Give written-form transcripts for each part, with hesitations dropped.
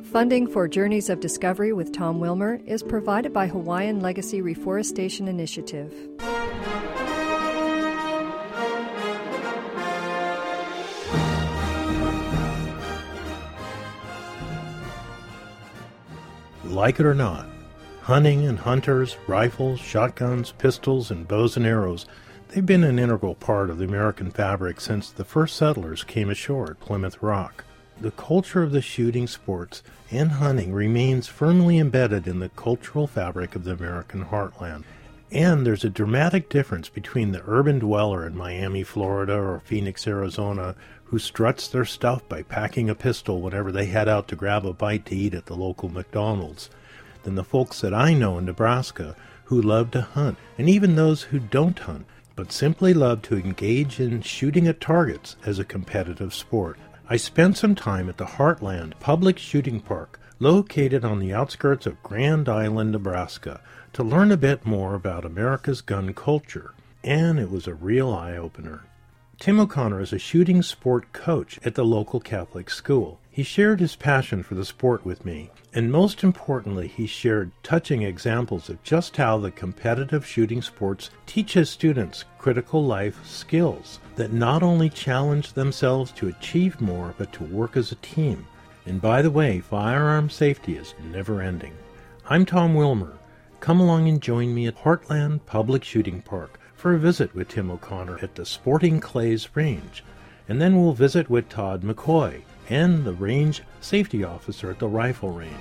Funding for Journeys of Discovery with Tom Wilmer is provided by Hawaiian Legacy Reforestation Initiative. Like it or not, hunting and hunters, rifles, shotguns, pistols, and bows and arrows, they've been an integral part of the American fabric since the first settlers came ashore at Plymouth Rock. The culture of the shooting sports and hunting remains firmly embedded in the cultural fabric of the American heartland. And there's a dramatic difference between the urban dweller in Miami, Florida, or Phoenix, Arizona, who struts their stuff by packing a pistol whenever they head out to grab a bite to eat at the local McDonald's, than the folks that I know in Nebraska who love to hunt, and even those who don't hunt, but simply love to engage in shooting at targets as a competitive sport. I spent some time at the Heartland Public Shooting Park, located on the outskirts of Grand Island, Nebraska, to learn a bit more about America's gun culture, and it was a real eye-opener. Tim O'Connor is a shooting sport coach at the local Catholic school. He shared his passion for the sport with me, and most importantly, he shared touching examples of just how the competitive shooting sports teach his students critical life skills that not only challenge themselves to achieve more, but to work as a team. And by the way, firearm safety is never ending. I'm Tom Wilmer. Come along and join me at Heartland Public Shooting Park for a visit with Tim O'Connor at the Sporting Clays Range, and then we'll visit with Todd McCoy and the range safety officer at the rifle range.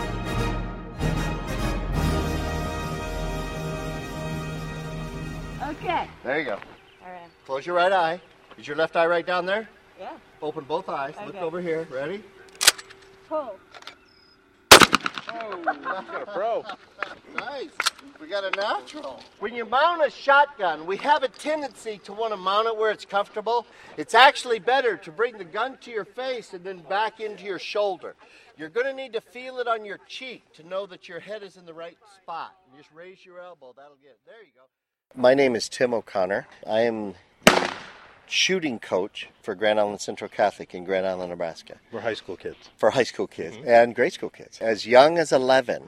Okay. There you go. All right. Close your right eye. Is your left eye right down there? Yeah. Open both eyes. Okay. Look over here. Ready? Pull. Oh, bro. Nice. We got a natural. When you mount a shotgun, we have a tendency to want to mount it where it's comfortable. It's actually better to bring the gun to your face and then back into your shoulder. You're going to need to feel it on your cheek to know that your head is in the right spot. You just raise your elbow. That'll get it. There you go. My name is Tim O'Connor. I am the shooting coach for Grand Island Central Catholic in Grand Island, Nebraska. For high school kids. For high school kids and grade school kids. As young as 11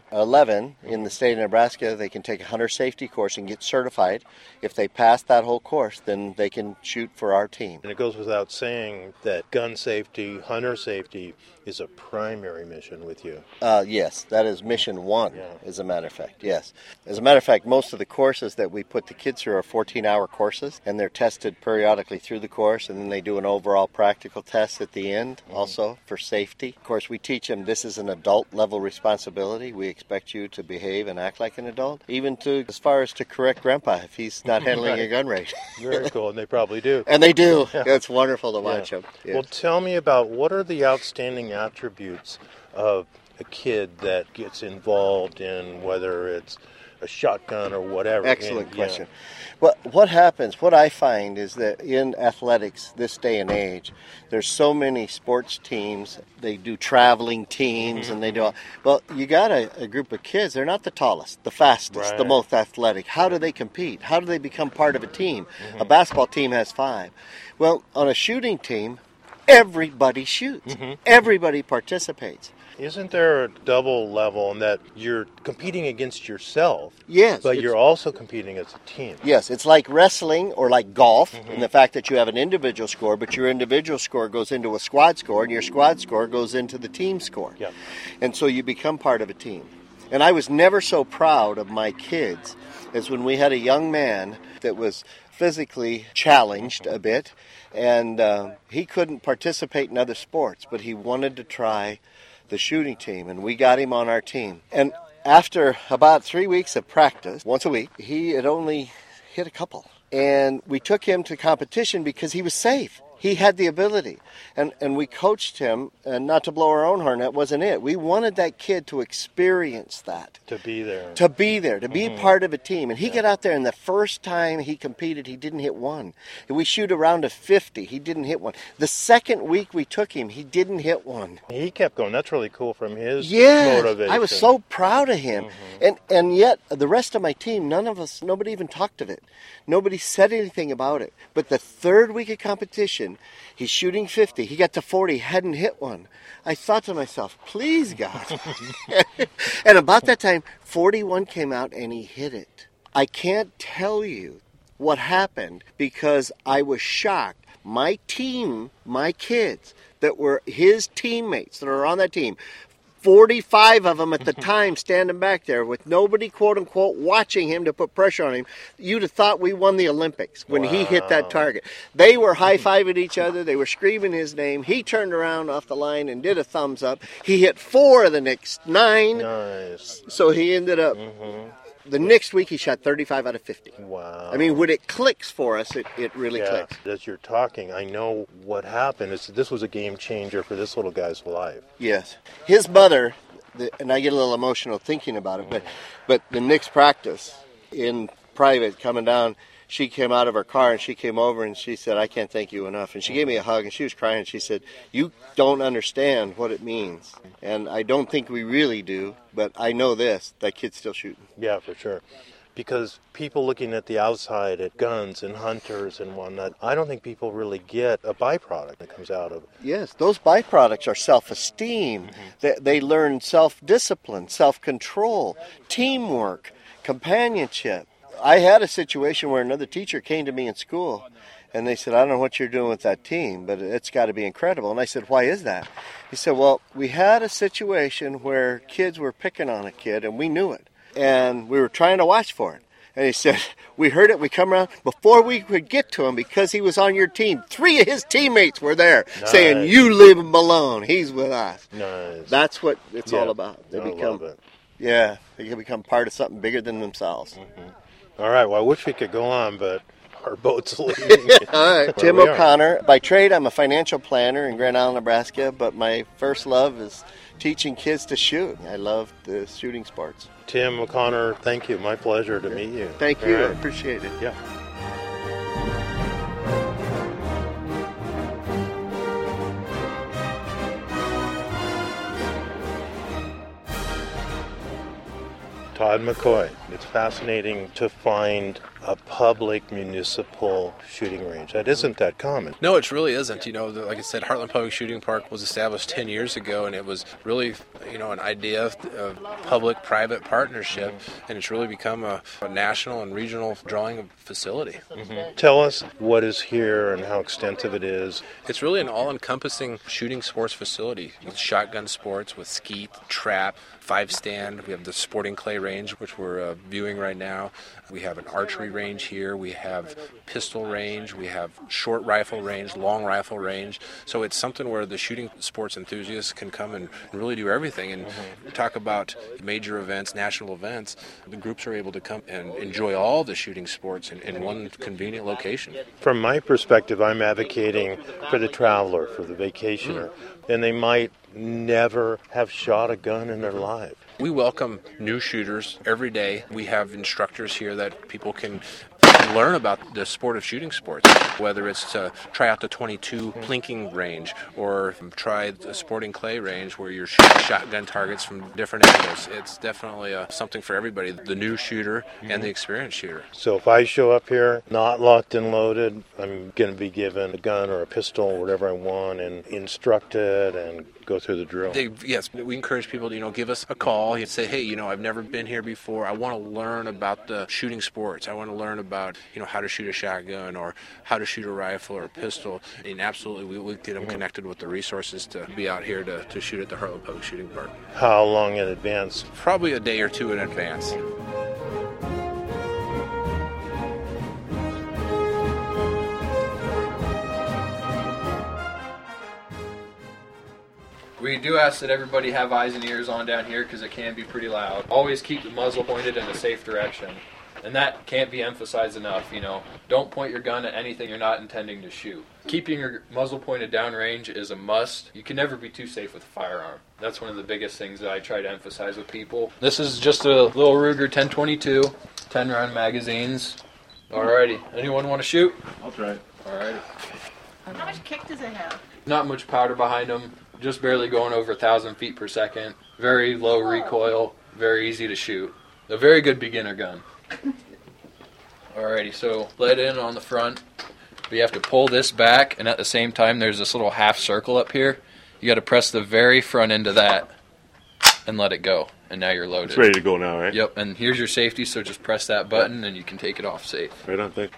in the state of Nebraska, they can take a hunter safety course and get certified. If they pass that whole course, then they can shoot for our team. And it goes without saying that gun safety, hunter safety, is a primary mission with you. Yes, that is mission one, as a matter of fact, yes. As a matter of fact, most of the courses that we put the kids through are 14-hour courses, and they're tested periodically through the course, and then they do an overall practical test at the end, also for safety. Of course, we teach them this is an adult-level responsibility. We expect you to behave and act like an adult, even to as far as to correct Grandpa if he's not handling a gun right. Very cool, and they probably do. And they do. Yeah. It's wonderful to watch them. Yes. Well, tell me about what are the outstanding attributes of a kid that gets involved in whether it's a shotgun or whatever. Excellent question. Well, what happens, what I find is that in athletics this day and age, there's so many sports teams, they do traveling teams, and they do all, well, you got a group of kids, they're not the tallest, the fastest, the most athletic. How do they compete? How do they become part of a team? A basketball team has 5. Well, on a shooting team, everybody shoots. Everybody participates. Isn't there a double level in that you're competing against yourself? Yes. But you're also competing as a team. Yes, it's like wrestling or like golf in the fact that you have an individual score, but your individual score goes into a squad score, and your squad score goes into the team score. Yeah. And so you become part of a team. And I was never so proud of my kids as when we had a young man that was physically challenged a bit, and he couldn't participate in other sports, but he wanted to try the shooting team, and we got him on our team. And after about 3 weeks of practice, once a week, he had only hit a couple. And we took him to competition because he was safe. He had the ability. And we coached him, and not to blow our own horn, that wasn't it. We wanted that kid to experience that. To be there. To be there, to be part of a team. And he got out there, and the first time he competed, he didn't hit one. And we shoot a round of 50. He didn't hit one. The second week we took him, he didn't hit one. He kept going. That's really cool from his Yeah, motivation. I was so proud of him. And yet, the rest of my team, nobody even talked of it. Nobody said anything about it. But the third week of competition, and he's shooting 50. He got to 40, hadn't hit one. I thought to myself, please, God. And about that time, 41 came out and he hit it. I can't tell you what happened because I was shocked. My team, my kids that were his teammates that are on that team, 45 of them at the time standing back there with nobody, quote unquote, watching him to put pressure on him. You'd have thought we won the Olympics when he hit that target. They were high-fiving each other. They were screaming his name. He turned around off the line and did a thumbs up. He hit 4 of the next 9. Nice. So he ended up... The next week he shot 35 out of 50. Wow. I mean, when it clicks for us, it really clicks. As you're talking, I know what happened. This was a game changer for this little guy's life. Yes. His mother, and I get a little emotional thinking about it, but the next practice in private coming down, she came out of her car and she came over and she said, I can't thank you enough. And she gave me a hug and she was crying and she said, you don't understand what it means. And I don't think we really do, but I know this, that kid's still shooting. Yeah, for sure. Because people looking at the outside at guns and hunters and whatnot, I don't think people really get a byproduct that comes out of it. Yes, those byproducts are self-esteem. They learn self-discipline, self-control, teamwork, companionship. I had a situation where another teacher came to me in school and they said, I don't know what you're doing with that team, but it's got to be incredible. And I said, why is that? He said, well, we had a situation where kids were picking on a kid and we knew it. And we were trying to watch for it. And he said, we heard it, we come around. Before we could get to him, because he was on your team, 3 of his teammates were there saying, you leave him alone. He's with us. Nice. That's what it's all about. They love it. Yeah, they can become part of something bigger than themselves. All right, well, I wish we could go on, but our boat's leaving. All right, Tim O'Connor. By trade, I'm a financial planner in Grand Island, Nebraska, but my first love is teaching kids to shoot. I love the shooting sports. Tim O'Connor, thank you. My pleasure to meet you. Thank you. I appreciate it. Yeah. Todd McCoy. It's fascinating to find a public municipal shooting range. That isn't that common. No, it really isn't. You know, like I said, Heartland Public Shooting Park was established 10 years ago, and it was really, an idea of public-private partnership, and it's really become a national and regional drawing facility. Tell us what is here and how extensive it is. It's really an all-encompassing shooting sports facility with shotgun sports, with skeet, trap, 5-stand. We have the sporting clay range, which we're viewing right now. We have an archery range here. We have pistol range. We have short rifle range, long rifle range. So it's something where the shooting sports enthusiasts can come and really do everything. And talk about major events, national events, the groups are able to come and enjoy all the shooting sports in one convenient location. From my perspective, I'm advocating for the traveler, for the vacationer, and they might never have shot a gun in their life. We welcome new shooters every day. We have instructors here that people can learn about the sport of shooting sports, whether it's to try out the 22 plinking range or try the sporting clay range where you're shooting shotgun targets from different angles. It's definitely something for everybody, the new shooter and the experienced shooter. So if I show up here not locked and loaded, I'm going to be given a gun or a pistol or whatever I want and instructed and go through the drill. Yes, we encourage people to give us a call. You say, hey, I've never been here before. I want to learn about the shooting sports. I want to learn about how to shoot a shotgun or how to shoot a rifle or a pistol. And absolutely, we get them connected with the resources to be out here to shoot at the Heartland Public Shooting Park. How long in advance? Probably a day or two in advance. We do ask that everybody have eyes and ears on down here because it can be pretty loud. Always keep the muzzle pointed in a safe direction. And that can't be emphasized enough, Don't point your gun at anything you're not intending to shoot. Keeping your muzzle pointed downrange is a must. You can never be too safe with a firearm. That's one of the biggest things that I try to emphasize with people. This is just a little Ruger 1022, 10-round magazines. Alrighty, anyone want to shoot? I'll try. Alrighty. How much kick does it have? Not much powder behind them. Just barely going over 1,000 feet per second. Very low recoil. Very easy to shoot. A very good beginner gun. Alrighty, so lead in on the front. But you have to pull this back, and at the same time, there's this little half circle up here. You got to press the very front end of that and let it go. And now you're loaded. It's ready to go now, right? Yep, and here's your safety, so just press that button and you can take it off safe. Right on, thanks.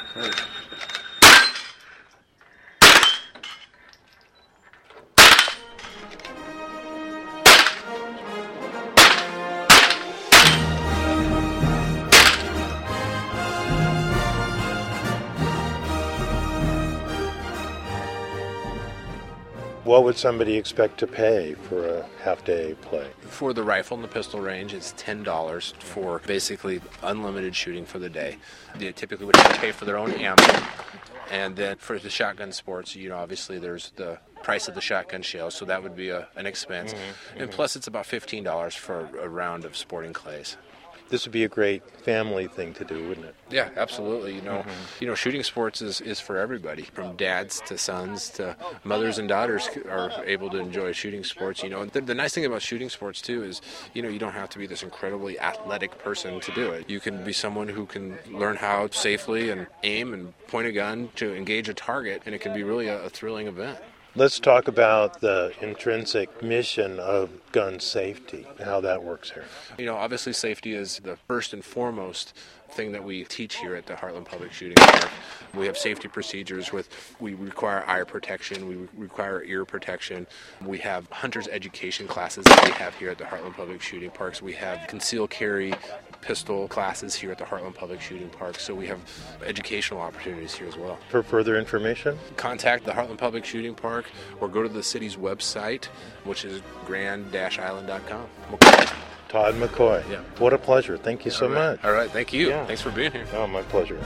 What would somebody expect to pay for a half-day play? For the rifle and the pistol range, it's $10 for basically unlimited shooting for the day. They typically would have to pay for their own ammo. And then for the shotgun sports, obviously there's the price of the shotgun shell, so that would be an expense. And plus it's about $15 for a round of sporting clays. This would be a great family thing to do, wouldn't it? Yeah, absolutely. Shooting sports is for everybody, from dads to sons to mothers and daughters are able to enjoy shooting sports. The nice thing about shooting sports too is, you don't have to be this incredibly athletic person to do it. You can be someone who can learn how safely and aim and point a gun to engage a target, and it can be really a thrilling event. Let's talk about the intrinsic mission of gun safety, how that works here. Obviously safety is the first and foremost thing that we teach here at the Heartland Public Shooting Park. We have safety procedures we require eye protection, we require ear protection. We have hunter's education classes that we have here at the Heartland Public Shooting Parks. We have concealed carry pistol classes here at the Heartland Public Shooting Park, so we have educational opportunities here as well. For further information, contact the Heartland Public Shooting Park or go to the city's website, which is grand-island.com. Todd McCoy. Yeah. What a pleasure. Thank you so much. All right, thank you. Yeah. Thanks for being here. Oh, my pleasure.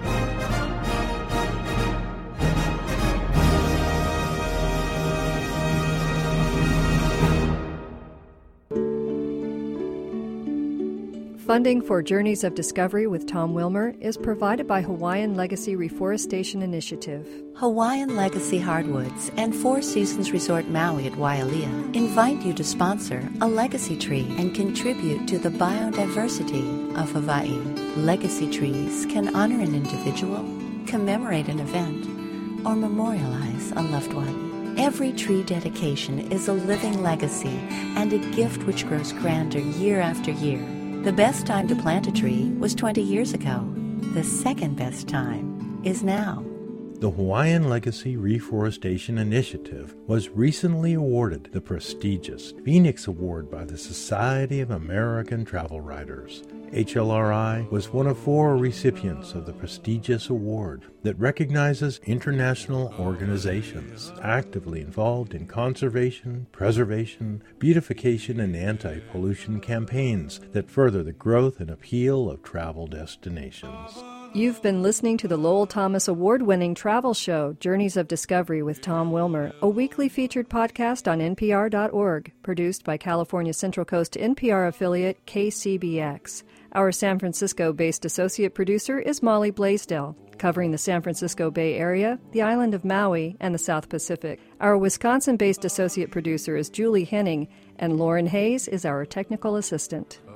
Funding for Journeys of Discovery with Tom Wilmer is provided by Hawaiian Legacy Reforestation Initiative. Hawaiian Legacy Hardwoods and Four Seasons Resort Maui at Wailea invite you to sponsor a legacy tree and contribute to the biodiversity of Hawaii. Legacy trees can honor an individual, commemorate an event, or memorialize a loved one. Every tree dedication is a living legacy and a gift which grows grander year after year. The best time to plant a tree was 20 years ago. The second best time is now. The Hawaiian Legacy Reforestation Initiative was recently awarded the prestigious Phoenix Award by the Society of American Travel Writers. HLRI was one of 4 recipients of the prestigious award that recognizes international organizations actively involved in conservation, preservation, beautification, and anti-pollution campaigns that further the growth and appeal of travel destinations. You've been listening to the Lowell Thomas Award-winning travel show, Journeys of Discovery with Tom Wilmer, a weekly featured podcast on NPR.org, produced by California Central Coast NPR affiliate KCBX. Our San Francisco-based associate producer is Molly Blaisdell, covering the San Francisco Bay Area, the island of Maui, and the South Pacific. Our Wisconsin-based associate producer is Julie Henning, and Lauren Hayes is our technical assistant.